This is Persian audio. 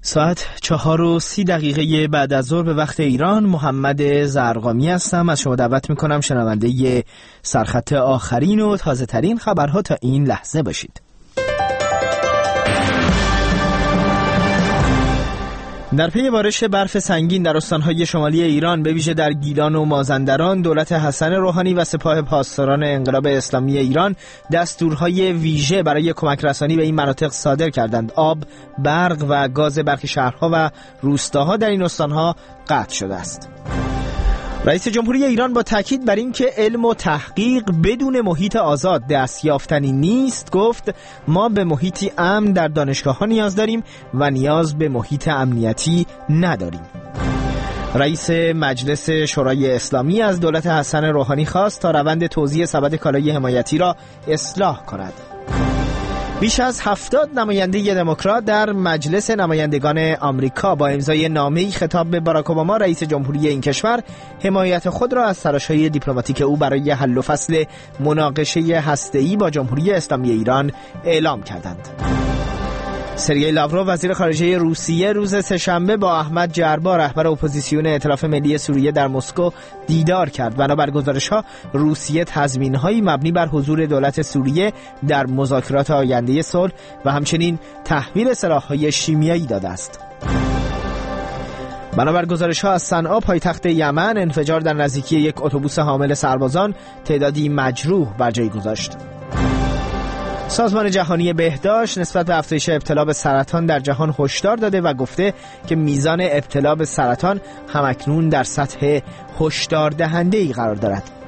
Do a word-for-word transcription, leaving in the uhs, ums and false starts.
ساعت چهار و سی دقیقه بعد از ظهر به وقت ایران. محمد زرقامی هستم. از شما دعوت میکنم شنونده سرخط آخرین و تازه ترین خبرها تا این لحظه باشید. در پی بارش برف سنگین در استانهای شمالی ایران به ویژه در گیلان و مازندران، دولت حسن روحانی و سپاه پاسداران انقلاب اسلامی ایران دستورهای ویژه برای کمک رسانی به این مناطق صادر کردند. آب، برق و گاز برخی شهرها و روستاها در این استانها قطع شده است. رئیس جمهوری ایران با تاکید بر این که علم و تحقیق بدون محیط آزاد دست یافتنی نیست گفت ما به محیطی امن در دانشگاه‌ها نیاز داریم و نیاز به محیط امنیتی نداریم. رئیس مجلس شورای اسلامی از دولت حسن روحانی خواست تا روند توزیع سبد کالای حمایتی را اصلاح کند. بیش از هفتاد نماینده دموکرات در مجلس نمایندگان آمریکا با امضای نامه‌ای خطاب به باراک اوباما رئیس جمهوری این کشور حمایت خود را از تلاش‌های دیپلماتیک او برای حل و فصل مناقشه هسته‌ای با جمهوری اسلامی ایران اعلام کردند. سرگئی لاوروف وزیر خارجه روسیه روز سه‌شنبه با احمد جربا رهبر اپوزیسیون ائتلاف ملی سوریه در مسکو دیدار کرد. بنابر گزارش‌ها روسیه تضمین‌هایی مبنی بر حضور دولت سوریه در مذاکرات آینده صلح و همچنین تحویل سلاح‌های شیمیایی داده است. بنابر گزارش‌ها از صنعا پایتخت یمن، انفجار در نزدیکی یک اتوبوس حامل سربازان تعدادی مجروح بر جای گذاشت. سازمان جهانی بهداشت نسبت به افزایش ابتلا به سرطان در جهان هشدار داده و گفته که میزان ابتلا به سرطان همکنون در سطح هشدار دهنده‌ای قرار دارد.